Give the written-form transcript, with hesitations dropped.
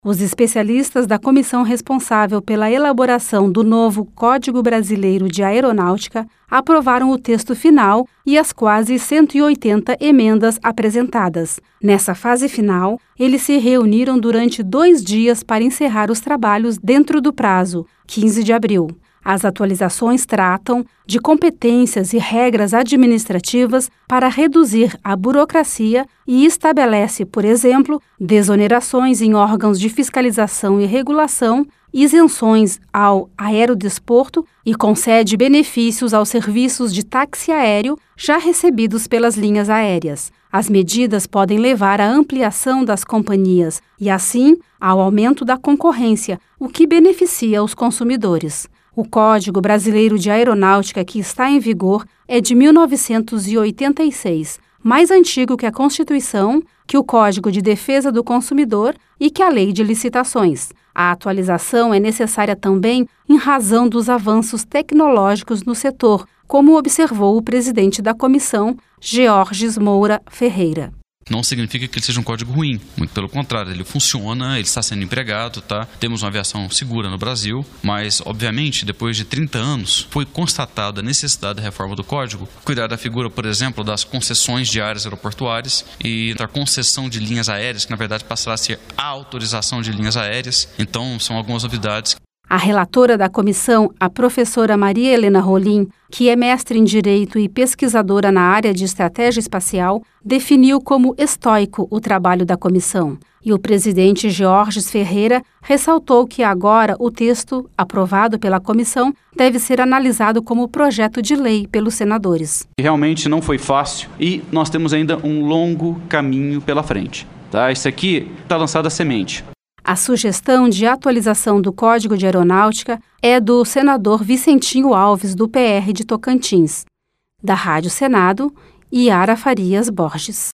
Os especialistas da comissão responsável pela elaboração do novo Código Brasileiro de Aeronáutica aprovaram o texto final e as quase 180 emendas apresentadas. Nessa fase final, eles se reuniram durante 2 dias para encerrar os trabalhos dentro do prazo, 15 de abril. As atualizações tratam de competências e regras administrativas para reduzir a burocracia e estabelece, por exemplo, desonerações em órgãos de fiscalização e regulação, isenções ao aerodesporto e concede benefícios aos serviços de táxi aéreo já recebidos pelas linhas aéreas. As medidas podem levar à ampliação das companhias e, assim, ao aumento da concorrência, o que beneficia os consumidores. O Código Brasileiro de Aeronáutica, que está em vigor, é de 1986, mais antigo que a Constituição, que o Código de Defesa do Consumidor e que a Lei de Licitações. A atualização é necessária também em razão dos avanços tecnológicos no setor, como observou o presidente da comissão, Georges Moura Ferreira. Não significa que ele seja um código ruim, muito pelo contrário, ele funciona, ele está sendo empregado, tá? Temos uma aviação segura no Brasil, mas, obviamente, depois de 30 anos, foi constatada a necessidade da reforma do código, cuidar da figura, por exemplo, das concessões de áreas aeroportuárias e da concessão de linhas aéreas, que na verdade passará a ser a autorização de linhas aéreas, então são algumas novidades. A relatora da comissão, a professora Maria Helena Rolim, que é mestre em Direito e pesquisadora na área de estratégia espacial, definiu como estoico o trabalho da comissão. E o presidente Georges Ferreira ressaltou que agora o texto, aprovado pela comissão, deve ser analisado como projeto de lei pelos senadores. Realmente não foi fácil e nós temos ainda um longo caminho pela frente. Tá? Isso aqui está lançada a semente. A sugestão de atualização do Código de Aeronáutica é do senador Vicentinho Alves, do PR de Tocantins. Da Rádio Senado, Yara Farias Borges.